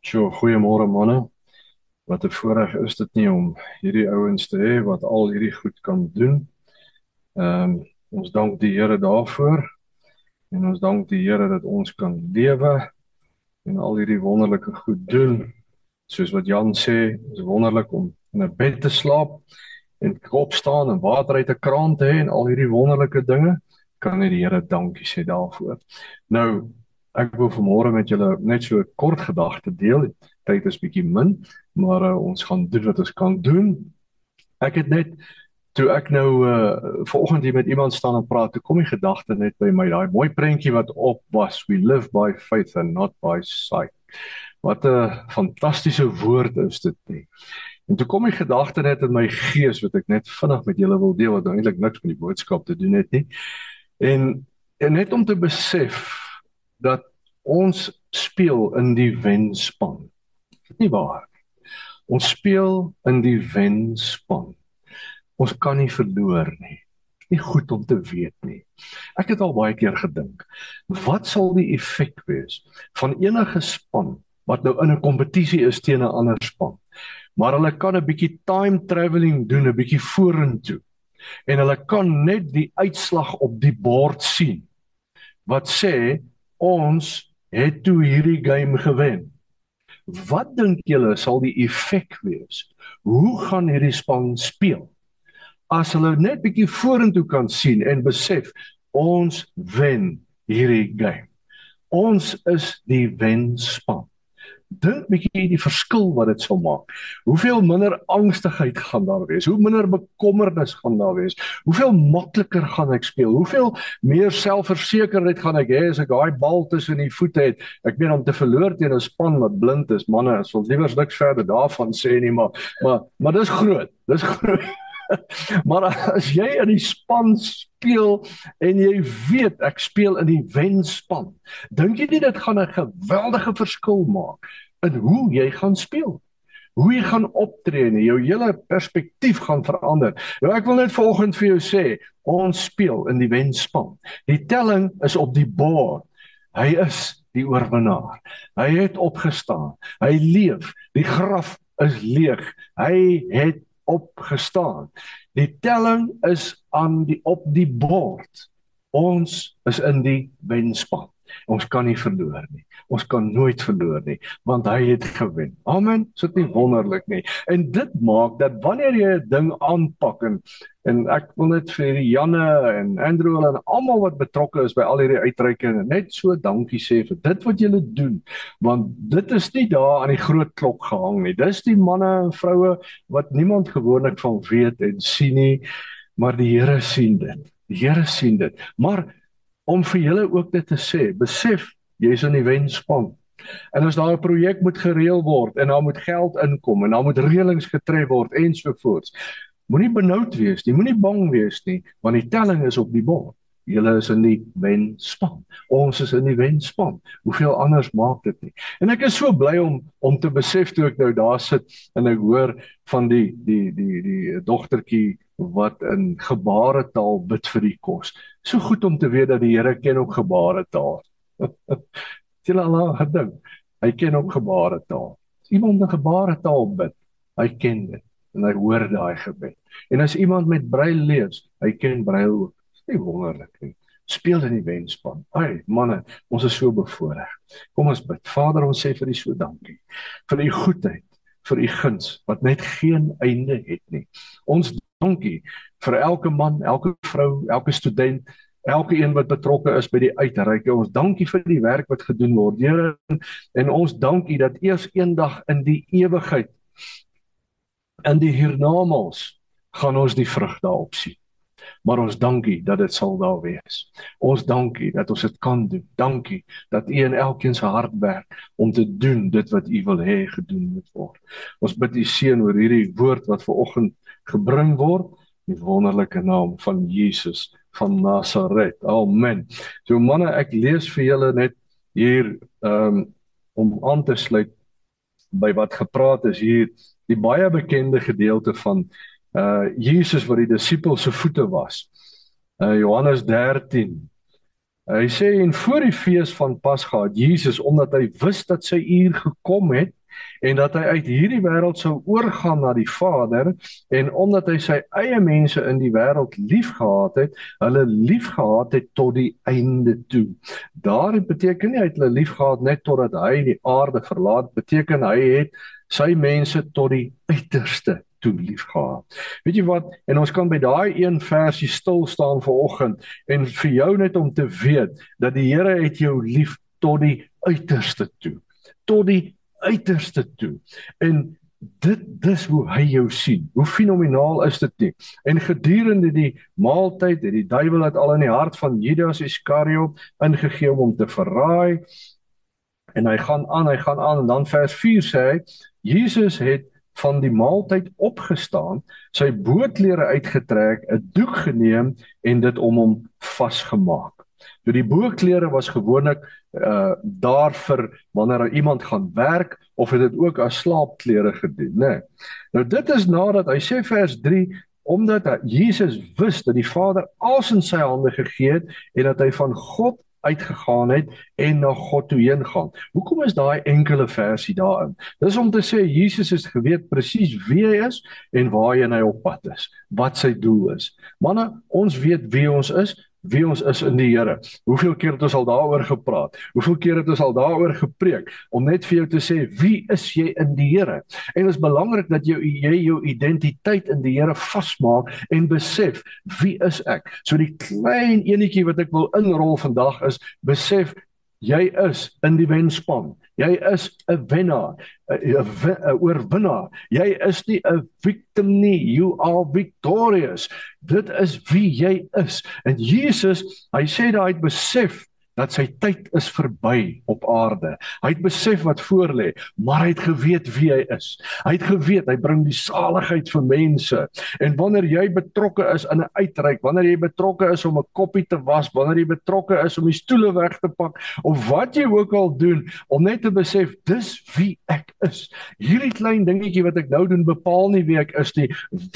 Sjoe, goeiemôre manne. Wat 'n voorreg is dit nie om hierdie ouens te hê wat al hierdie goed kan doen. Ons dank die Here daarvoor en ons dank die Here dat ons kan lewe en al hierdie wonderlike goed doen. Soos wat Jan sê, is wonderlik om in 'n bed te slaap en opstaan en water uit 'n kraan te hê en al hierdie wonderlike dinge. Kan net die Here dankie sê daarvoor. Nou, ek wil vanmôre met julle net so 'n kort gedagte deel. Tyd is bietjie min, maar ons gaan doen wat ons kan doen. Ek het net toe ek nou vanoggend hier met iemand staan en praat, toe kom die gedagte net by my, daai mooi prentjie wat op was, we live by faith and not by sight. Wat 'n fantastiese woord is dit nie. En toe kom die gedagte net in my gees wat ek net vinnig met julle wil deel, wat eintlik niks met die boodskap te doen het nie. En net om te besef dat ons speel in die wenspan. Dit nie waar. Ons speel in die wenspan. Ons kan nie verloor nie. Nie goed om te weet nie. Ek het al baie keer gedink, wat sal die effek wees van enige span wat nou in 'n kompetisie is teen 'n ander span? Maar hulle kan 'n bietjie time travelling doen, 'n bietjie vorentoe. En hulle kan net die uitslag op die bord sien wat sê ons het toe hierdie game gewen. Wat dink julle sal die effek wees? Hoe gaan hierdie span speel? As hulle net bietjie vorentoe kan sien en besef ons wen hierdie game. Ons is die wenspan. Dink bietjie die verskil wat dit sal maak. Hoeveel minder angstigheid gaan daar wees? Hoe minder bekommernis gaan daar wees? Hoeveel makliker gaan ek speel? Hoeveel meer selfversekerheid gaan ek hê as ek daai bal tussen die voete het? Ek meen om te verloor teen 'n span wat blind is, manne, ons wil liewer niks verder daarvan sê nie, maar dis groot. Dis groot. Maar as jy in die span speel en jy weet ek speel in die wenspan, dink jy nie dit gaan 'n geweldige verskil maak in hoe jy gaan speel? Hoe jy gaan optree en jou hele perspektief gaan verander. Nou ek wil net vanoggend vir jou sê, ons speel in die wenspan. Die telling is op die bord. Hy is die oorwinnaar. Hy het opgestaan. Hy leef. Die graf is leeg. Hy het opgestaan. Die telling is op die bord. Ons is in die wenspan. Ons kan nie verloor nie. Ons kan nooit verloor nie, want hy het gewen. Amen. Is dit nie wonderlik nie? En dit maak dat wanneer jy 'n ding aanpak en ek wil net vir die Janne en Andrew en almal wat betrokke is by al hierdie uitreikinge net so dankie sê vir dit wat julle doen, want dit is nie daar aan die groot klok gehang nie. Dis die manne en vroue wat niemand gewoonlik van weet en sien nie, maar die Here sien dit. Die Here sien dit. Maar om vir julle ook dit te sê, besef, jy's in die wenspan. En as daar 'n projek moet gereël word en daar moet geld inkom en daar moet reëlings getref word ensovoorts, moenie benoud wees nie, moenie bang wees nie, want die telling is op die bord. Julle is in die wenspan. Ons is in die wenspan. Hoeveel anders maak dit nie? En ek is so bly om te besef toe ek nou daar sit en ek hoor van die dogtertjie wat in gebaretaal bid vir die kos. So goed om te weet dat die Here ken ook gebaretaal. Het julle al gedink? Hy ken ook gebaretaal. As iemand in gebaretaal bid, hy ken dit en hy hoor daai gebed. En as iemand met brail lees, hy ken brail ook. Dis nie wonderlik nie. Speel in die wenspan. Ai, manne, ons is so bevoorreg. Kom ons bid. Vader, ons sê vir U so dankie vir U goedheid, vir U guns wat net geen einde het nie. Ons dankie vir elke man, elke vrou, elke student, elke een wat betrokke is by die uitreike. Ons dankie vir die werk wat gedoen word, Here, en ons dankie dat eers eendag in die ewigheid, in die hiernamaals, gaan ons die vrug daarop sien. Maar ons dankie dat dit sal daar wees. Ons dankie dat ons dit kan doen. Dankie dat U in elkeen se hart werk om te doen dit wat U wil hê gedoen moet word. Ons bid U seën oor hierdie woord wat vanoggend gebring word in die wonderlike naam van Jesus van Nasaret. Amen. So manne, ek lees vir julle net hier om aan te sluit by wat gepraat is hier, die baie bekende gedeelte van Jesus wat die disippels se voete was. Johannes 13 Hy sê, en voor die fees van Pasga het Jesus, omdat hy wist dat sy uur gekom het, en dat hy uit hierdie wêreld sou oorgaan na die Vader, en omdat hy sy eie mense in die wêreld liefgehad het, hulle liefgehad het tot die einde toe. Daar beteken nie hy het hulle liefgehad net totdat hy die aarde verlaat, beteken hy het sy mense tot die uiterste toe liefgehad. Weet jy wat? En ons kan by daai een versie stil staan vanoggend en vir jou net om te weet dat die Here het jou lief tot die uiterste toe. Tot die uiterste toe. En dis hoe hy jou sien. Hoe fenomenaal is dit nie? En gedurende die maaltyd het die duiwel het al in die hart van Judas Iskariot ingegee om hom te verraai. En hy gaan aan, en dan vers 4 sê hy, Jesus het van die maaltyd opgestaan, sy bootklere uitgetrek, 'n doek geneem en dit om hom vasgemaak. So die bootklere was gewoonlik daar vir wanneer iemand gaan werk, of het dit ook as slaapklere gedoen, né? Nou dit is nadat hy sê vers 3, omdat Jesus wist dat die Vader alles in sy hande gegee het en dat hy van God uitgegaan het en na God toe heen gaan. Hoekom is daai enkele versie daarin? Dis om te sê Jesus het geweet presies wie hy is en waarheen hy op pad is, wat sy doel is. Manne, ons weet wie ons is in die Here. Hoeveel keer het ons al daaroor gepraat? Hoeveel keer het ons al daaroor gepreek? Om net vir jou te sê, wie is jy in die Here? En dit is belangrik dat jy jou identiteit in die Here vasmaak en besef, wie is ek? So die klein enetjie wat ek wil inrol vandag is, besef, jy is in die wenspan. Jy is 'n wennaar, 'n oorwinnaar. Jy is nie 'n victim nie, you are victorious. Dit is wie jy is. En Jesus, hy sê dat hy het besef dat sy tyd is verby op aarde. Hy het besef wat voor lê, maar hy het geweet wie hy is. Hy het geweet, hy bring die saligheid vir mense. En wanneer jy betrokke is in 'n uitreik, wanneer jy betrokke is om 'n koppie te was, wanneer jy betrokke is om die stoele weg te pak, of wat jy ook al doen, om net te besef, dis wie ek is. Hierdie klein dingetjie wat ek nou doen, bepaal nie wie ek is nie.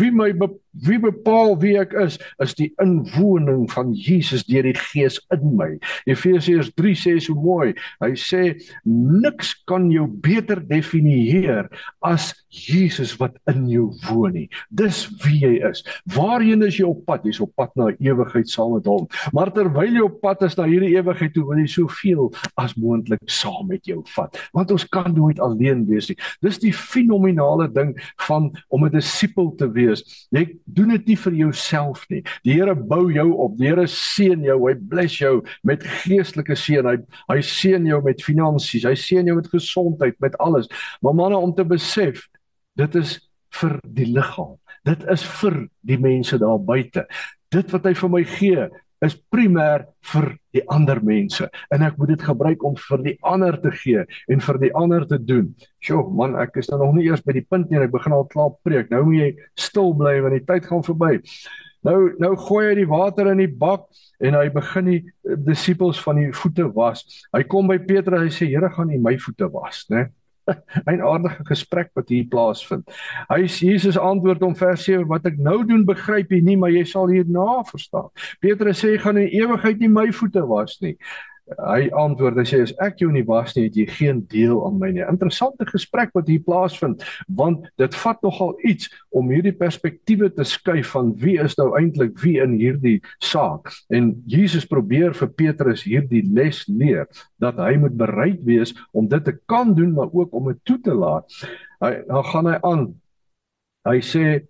Wie bepaal wie ek is die inwoning van Jesus deur die Gees in my. Efesiërs 3 sê so mooi, hy sê, niks kan jou beter definieer as Jesus wat in jou woon nie. Dis wie jy is. Waarheen is jy op pad? Jy is op pad na ewigheid saam met hom. Maar terwyl jy op pad is na hierdie ewigheid toe, wil jy soveel as moontlik saam met jou vat. Want ons kan nooit alleen wees nie. Dis die fenominale ding van om 'n disipel te wees. Jy doen dit nie vir jouself nie. Die Here bou jou op. Die Here seën jou. Hy bless jou met geestelike seën. Hy seën jou met finansies. Hy seën jou met gesondheid, met alles. Maar manne, om te besef, dit is vir die liggaam. Dit is vir die mense daar buite. Dit wat hy vir my gee, is primêr vir die ander mense. En ek moet dit gebruik om vir die ander te gee en vir die ander te doen. Sjoe, man, ek is nog nie eers by die punt nie, ek begin al klaar preek. Nou moet jy stil bly want die tyd gaan verby. Nou gooi hy die water in die bak en hy begin die disippels van die voete was. Hy kom by Petrus en hy sê, Here, gaan U my voete was, né? 'n aardige gesprek wat hier plaasvind. Jesus antwoord hom vers 7, wat ek nou doen begryp jy nie, maar jy sal hierna verstaan. Petrus sê, gaan in ewigheid nie my voete was nie. Hy antwoord, hy sê, as ek jou nie was nie, het jy geen deel aan my nie. Interessante gesprek wat hier plaasvind, want dit vat nogal iets om hierdie perspektiewe te skuif van wie is nou eintlik wie in hierdie saak. En Jesus probeer vir Petrus hierdie les leer, dat hy moet bereid wees om dit te kan doen, maar ook om dit toe te laat. Dan gaan hy aan. Hy sê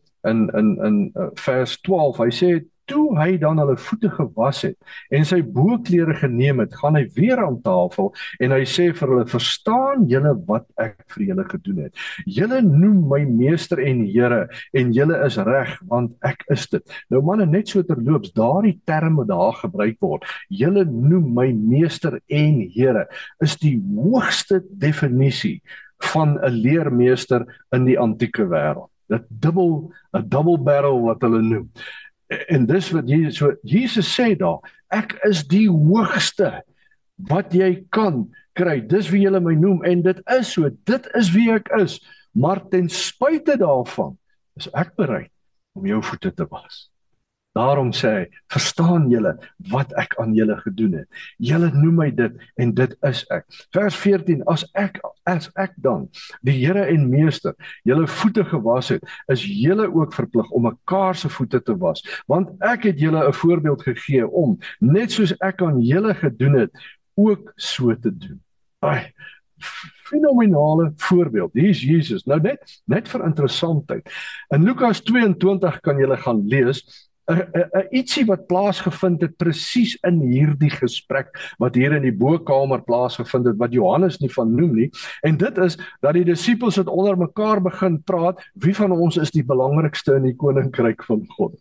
in vers 12, hy sê, toe hy dan hulle voete gewas het en sy boklere geneem het, gaan hy weer aan tafel en hy sê vir hulle, verstaan julle wat ek vir julle gedoen het? Julle noem my meester en Here en julle is reg, want ek is dit. Nou manne, net so terloops, daardie terme daar gebruik word, julle noem my meester en Here, is die hoogste definisie van 'n leermeester in die antieke wêreld. 'n double barrel wat hulle noem. En dis wat Jesus sê daar, ek is die hoogste wat jy kan kry, dis wie julle my noem, en dit is so, dit is wie ek is, maar ten spyte daarvan, is ek bereid om jou voete te was. Daarom sê hy, verstaan julle wat ek aan julle gedoen het? Julle noem my dit en dit is ek. Vers 14, as ek dan, die Here en Meester, julle voete gewas het, is julle ook verplig om mekaar se voete te was. Want ek het julle 'n voorbeeld gegee om, net soos ek aan julle gedoen het, ook so te doen. Ai, fenominale voorbeeld. Hier is Jesus. Nou net vir interessantheid. In Lukas 22 kan julle gaan lees, ietsie wat plaasgevind het presies in hierdie gesprek wat hier in die bokkamer plaasgevind het, wat Johannes nie van noem nie, en dit is dat die disippels het onder mekaar begin praat, wie van ons is die belangrikste in die koninkryk van God?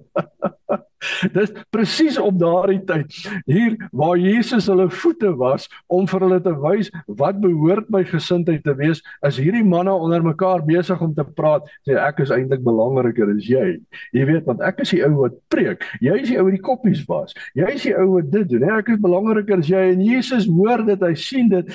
Dis presies op daardie tyd hier waar Jesus hulle voete was om vir hulle te wys wat behoort my gesindheid te wees, is hierdie manne onder mekaar besig om te praat, sê ek is eintlik belangriker as jy. Jy weet, want ek is die ou wat preek, jy is die ou wat die koppies was, jy is die ou wat dit doen, ek is belangriker as jy, en Jesus hoor dit, hy sien dit,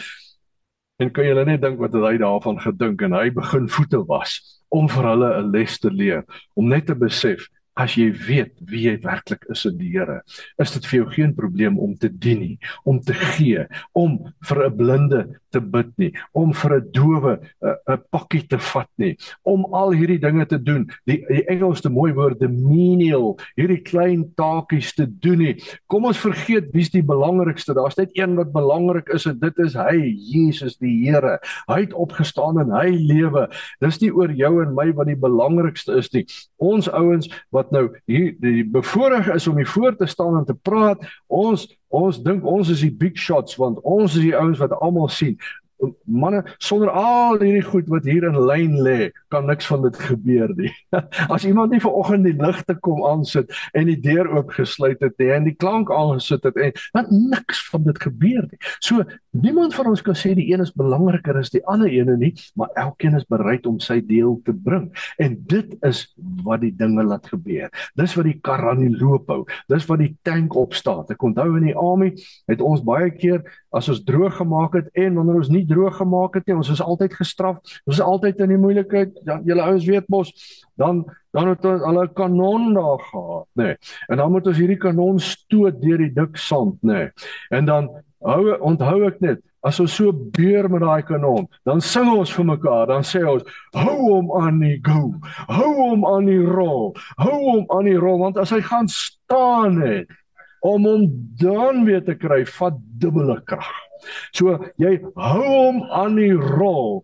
en kan julle net dink wat het hy daarvan gedink, en hy begin voete was, om vir hulle 'n les te leer, om net te besef, as jy weet wie jy werklik is in die Here, is dit vir jou geen probleem om te dien nie, om te gee, om vir 'n blinde te bid nie, om vir 'n dowe 'n pakkie te vat nie, om al hierdie dinge te doen, die Engels te mooi woord, the menial, hierdie klein taakies te doen nie. Kom ons vergeet wie's die belangrikste, daar's net een wat belangrik is en dit is hy, Jesus die Here. Hy het opgestaan en hy lewe. Dis nie oor jou en my wat die belangrikste is nie. Ons ouens wat nou hier die bevoorreg is om hier voor te staan en te praat, ons dink ons is die big shots, want ons is die ouens wat almal sien. Manne, sonder al hierdie goed wat hier in lyn lê, kan niks van dit gebeur nie. As iemand nie vanoggend die ligte kom aansit en die deur oopgesluit het nie en die klank aangesit het en dan niks van dit gebeur nie. So niemand van ons kan sê die een is belangriker as die ander ene nie, maar elkeen is bereid om sy deel te bring. En dit is wat die dinge laat gebeur. Dis wat die kar aan die loop hou. Dis wat die tank opstaan. Ek onthou in die army het ons baie keer as ons droog gemaak het en wanneer ons nie droog gemaak het nie, ons is altyd gestraf, ons is altyd in die moeilikheid, julle ouens weet mos, dan het hulle 'n kanon daar gehad, nê, en dan moet ons hierdie kanon stoot deur die dik sand, nê, en dan onthou ek net, as ons so beur met daai kanon, dan sing ons vir mekaar, dan sê ons, hou hom aan die go, hou hom aan die rol, want as hy gaan staan het, om hom dan weer te kry, vat dubbele krag. So, jy hou hom aan die rol,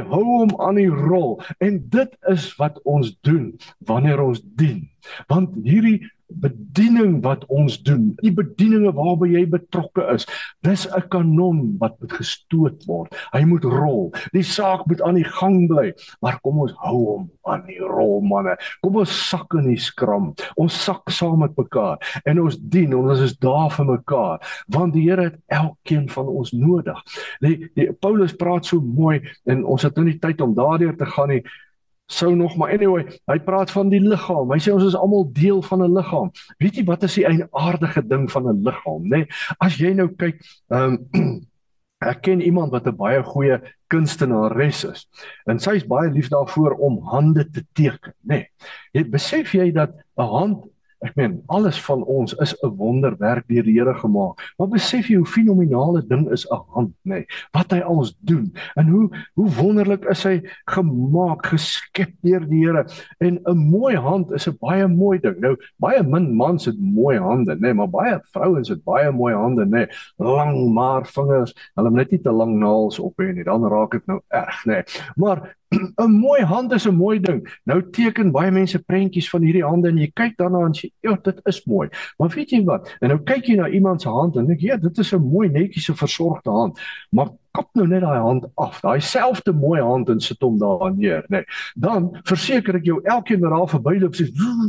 en dit is wat ons doen, wanneer ons dien, want hierdie bediening wat ons doen, die bedieninge waarby jy betrokke is, dis 'n kanon wat moet gestoot word, hy moet rol, die saak moet aan die gang bly, maar kom ons hou hom aan die rol, manne, kom ons sak in die skram, ons sak saam met mekaar, en ons dien, ons is daar vir mekaar, want die Here het elkeen van ons nodig. Paulus praat so mooi, en ons het nou nie tyd om daardeur te gaan nie, maar anyway, hy praat van die liggaam, hy sê ons is almal deel van 'n liggaam. Weet jy wat is die eienaardige ding van 'n liggaam, nê? As jy nou kyk, ek ken iemand wat 'n baie goeie kunstenares is, en sy is baie lief daarvoor om hande te teken, nê? Besef jy dat 'n hand, ek meen, alles van ons is 'n wonderwerk deur die Here gemaak. Maar besef jy hoe fenominale ding is 'n hand, nê? Wat hy alles doen en hoe wonderlik is hy gemaak, geskep deur die Here. En 'n mooi hand is 'n baie mooi ding. Nou, baie min mans het mooi hande, nê, maar baie vrouens het baie mooi hande, nê. Lang maar vingers, hulle moet net nie te lang naels op hê nie, dan raak dit nou erg, nê. Maar 'n mooi hand is 'n mooi ding. Nou teken baie mense prentjies van hierdie hande en jy kyk daarna en sê, ja, dit is mooi. Maar weet jy wat? En nou kyk jy na iemand se hand en dink jy, ja, dit is 'n mooi netjies versorgde hand. Maar kap nou net daai hand af, daai selfde mooi hand en sit hom daar neer, nê. Dan verseker ek jou, elkeen wat daar verbyloop sê,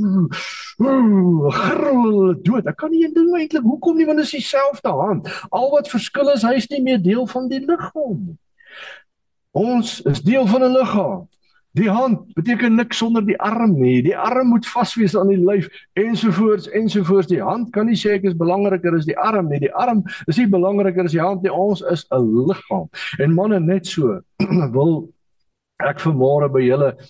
grrrl, dood. Ek kan nie een ding eintlik, hoekom nie, want dit is dieselfde hand. Al wat verskil is, hy is nie meer deel van die liggaam nie. Ons is deel van 'n liggaam. Die hand beteken niks sonder die arm nie. Die arm moet vas wees aan die lyf, ensovoorts, ensovoorts. Die hand kan nie sê ek is belangriker as die arm nie. Die arm is nie belangriker as die hand nie. Ons is 'n liggaam. En manne, net so wil ek vanmôre by julle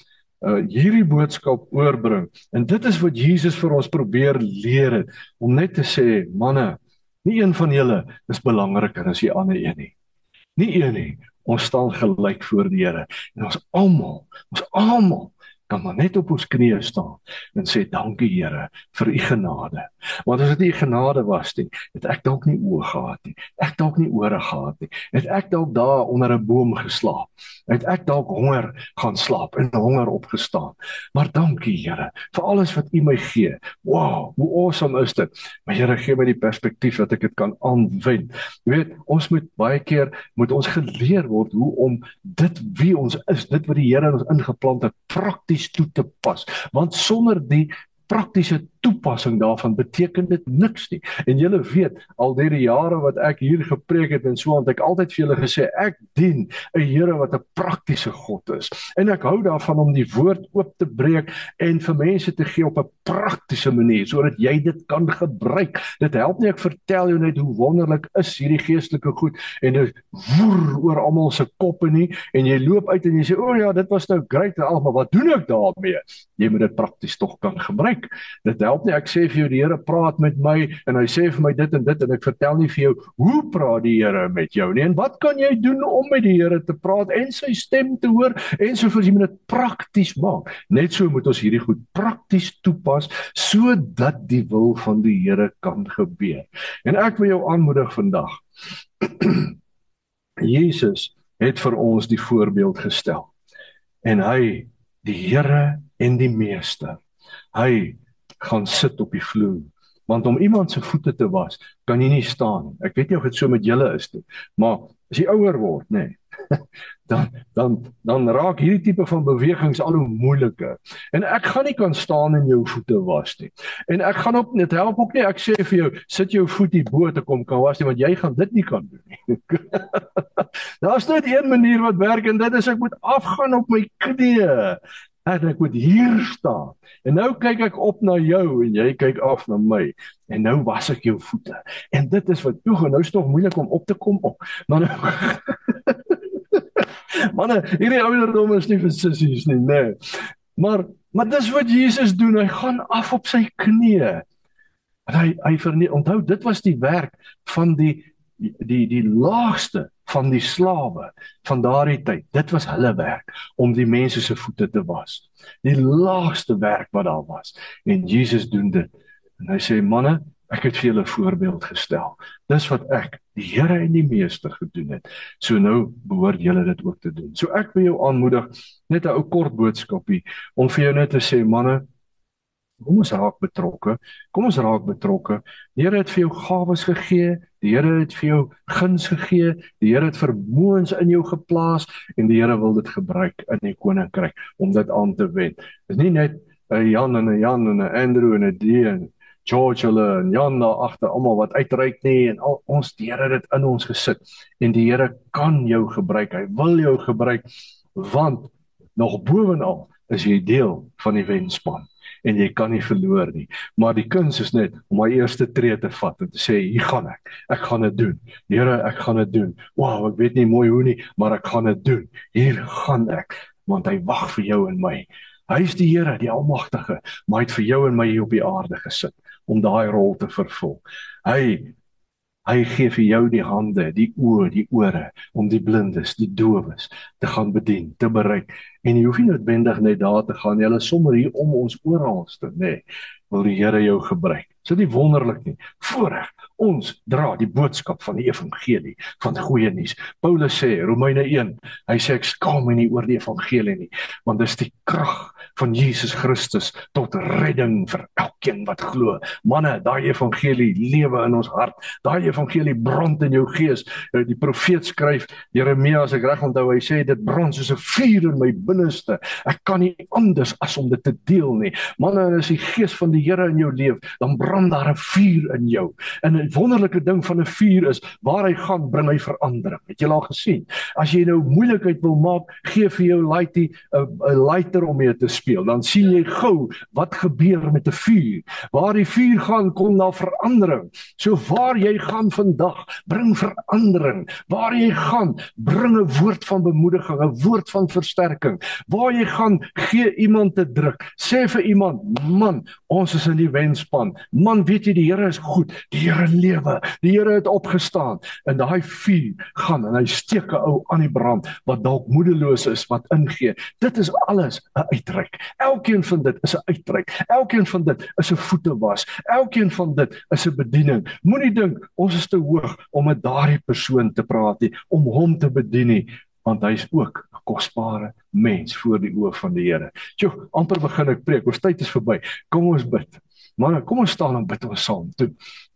hierdie boodskap oorbring. En dit is wat Jesus vir ons probeer leer het, om net te sê, manne, nie een van julle is belangriker as die ander een nie. Nie een nie. Ons staan gelyk voor die Here. En ons almal kan maar net op ons knieë staan en sê, dankie Here vir u genade. Want as dit nie u genade was nie, het ek dalk nie oë gehad nie, ek dalk nie ore gehad nie, het ek dalk daar onder 'n boom geslaap, het ek dalk honger gaan slaap en honger opgestaan. Maar dankie Here vir alles wat u my gee. Wow, hoe awesome is dit. Maar Here, gee my die perspektief dat ek dit kan aanwend. Jy weet, ons moet baie keer ons geleer word hoe om dit wie ons is, dit wat die Here in ons ingeplant het, prakties toe te pas. Want sonder die praktiese toepassing daarvan beteken dit niks nie. En julle weet, al die jare wat ek hier gepreek het en so, want ek altyd vir julle gesê, ek dien 'n Here wat 'n praktiese God is. En ek hou daarvan om die woord oop te breek en vir mense te gee op 'n praktiese manier, sodat jy dit kan gebruik. Dit help nie ek vertel jou net hoe wonderlik is hierdie geestelike goed, en dit woer oor almal se koppe nie, en jy loop uit en jy sê, o ja, dit was nou great, maar wat doen ek daarmee? Jy moet dit prakties tog kan gebruik. Dit help nie, ek sê vir jou, die Here praat met my, en hy sê vir my dit, en ek vertel nie vir jou, hoe praat die Here met jou nie, en wat kan jy doen om met die Here te praat, en sy stem te hoor, en so jy moet dit prakties maak. Net so moet ons hierdie goed prakties toepas, sodat die wil van die Here kan gebeur. En ek wil jou aanmoedig vandag, Jesus het vir ons die voorbeeld gestel, en hy, die Here en die Meester, hy gaan sit op die vloer, want om iemand se voete te was, kan jy nie staan. Ek weet nie of dit so met julle is nie, maar as jy ouer word, nee, dan raak hierdie tipe van bewegings al hoe moeiliker. En ek gaan nie kan staan en jou voete was nie. En ek gaan op, dit help ook nie, ek sê vir jou, sit jou voet hier bo te kom kan was nie, want jy gaan dit nie kan doen nie. Daar is net een manier wat werk, en dit is ek moet afgaan op my knieë, en ek moet hier staan, en nou kyk ek op na jou, en jy kyk af na my, en nou was ek jou voete, en dit is wat, nou is het nog moeilik om op te kom op, maar nou, manne, hierdie ouderdom is nie vir sissies nie, nee, maar dis wat Jesus doen, hy gaan af op sy knieë, onthou, dit was die werk van die laagste van die slawe van daardie tyd. Dit was hulle werk, om die mense se voete te was. Die laagste werk wat daar was. En Jesus doen dit. En hy sê, manne, ek het vir julle 'n voorbeeld gestel. Dis wat ek, die Here en die Meester, gedoen het. So nou behoort julle dit ook te doen. So ek wil jou aanmoedig, net 'n ou kort boodskapie, om vir jou net te sê, manne, kom ons raak betrokke. Die Here het vir jou gawes gegee, die Here het vir jou guns gegee, die Here het vermoëns in jou geplaas, en die Here wil dit gebruik in die koninkryk, om dit aan te wend. Dit is nie net 'n Jan en 'n Andrew en 'n D en George hulle en Jan daar agter, almal wat uitreik nie, en al ons, die Here het dit in ons gesit, en die Here kan jou gebruik, hy wil jou gebruik, want nog bovenal is jy deel van die wenspan, en jy kan nie verloor nie, maar die kuns is net om my eerste tree te vat, en te sê, hier gaan ek gaan dit doen, Here, ek gaan dit doen, wow, ek weet nie mooi hoe nie, maar ek gaan dit doen, hier gaan ek, want hy wag vir jou en my, hy is die Here, die Almagtige, maar hy het vir jou en my hier op die aarde gesit, om daai rol te vervul, hy gee vir jou die hande, die oë, die ore, om die blindes, die dowes, te gaan bedien, te bereik, en jy hoef nie noodwendig net daar te gaan, jy is sommer hier om ons oralste, nee, wil die Here jou gebruik, so die wonderlik nie, voorreg, ons dra die boodskap van die evangelie, van die goeie nuus. Paulus sê, Romeine 1, hy sê, ek skaam my nie oor die evangelie nie, want dis die krag van Jesus Christus tot redding vir elkeen wat glo. Manne, daai evangelie lewe in ons hart, daai evangelie brand in jou gees. Die profeet skryf, Jeremia, as ek reg onthou, hy sê, dit brand soos 'n vuur in my binneste, ek kan nie anders as om dit te deel nie. Manne, as die gees van die Here in jou leef, dan brand daar 'n vuur in jou, en die wonderlike ding van 'n vuur is, waar hy gaan, bring hy verandering. Het jy al gesien? As jy nou moeilikheid wil maak, gee vir jou laaitie 'n lighter om mee te speel. Dan sien jy gou wat gebeur met 'n vuur. Waar die vuur gaan, kom daar verandering. So waar jy gaan vandag, bring verandering. Waar jy gaan, bring 'n woord van bemoediging, 'n woord van versterking. Waar jy gaan, gee iemand te druk. Sê vir iemand, man, ons is in die wenspan. Man, weet jy, die Here is goed. Die Here lewe. Die Here het opgestaan. En daai vuur gaan en hy steek 'n ou aan die brand wat dalk moedeloos is, wat ingee. Dit is alles 'n uitreik. Elkeen van dit is 'n uitreik. Elkeen van dit is 'n voete was. Elkeen van dit is 'n bediening. Moenie dink ons is te hoog om met daardie persoon te praat nie, om hom te bedien nie, want hy is ook 'n kosbare mens voor die oë van die Here. Sjoe, amper begin ek preek, ons tyd is verby. Kom ons bid. Man, kom ons staan en bid ons saam toe.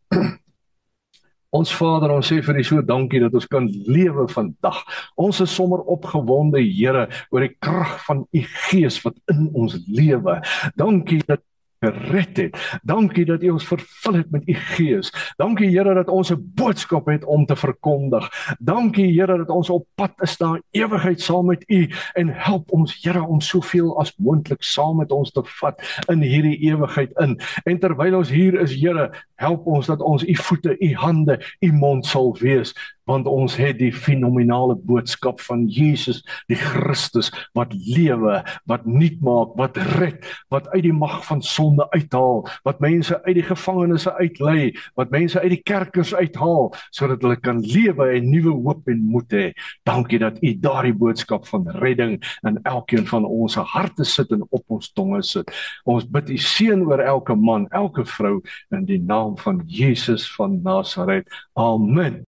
Ons Vader, ons sê vir U so dankie dat ons kan lewe vandag. Ons is sommer opgewonde, Here, oor die krag van U Gees wat in ons lewe. Dankie dat gered het. Dankie dat U ons vervul het met U Gees. Dankie Here dat ons 'n boodskap het om te verkondig. Dankie Here dat ons op pad is na ewigheid saam met U en help ons Here om soveel as moontlik saam met ons te vat in hierdie ewigheid in. En terwyl ons hier is, Here, help ons dat ons U voete, U hande, U mond sal wees, want ons het die fenominale boodskap van Jesus, die Christus, wat lewe, wat nuut maak, wat red, wat uit die mag van sonde uithaal, wat mense uit die gevangenisse uitlei, wat mense uit die kerkers uithaal, sodat hulle kan lewe en nuwe hoop en moed hê. Dankie dat U daardie boodskap van redding in elkeen van ons harte sit en op ons tonge sit. Ons bid U seën oor elke man, elke vrou, in die naam van Jesus van Nasaret. Amen.